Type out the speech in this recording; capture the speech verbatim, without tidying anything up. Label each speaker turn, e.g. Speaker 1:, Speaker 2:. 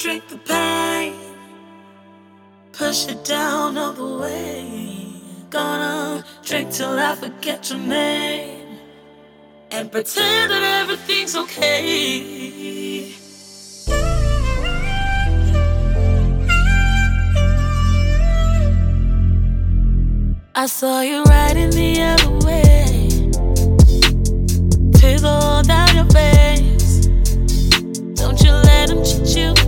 Speaker 1: drink the pain, push it down all the way. Gonna drink till I forget your name and pretend that everything's okay. I saw you riding the other way, tears all down your face. Don't you let him cheat you.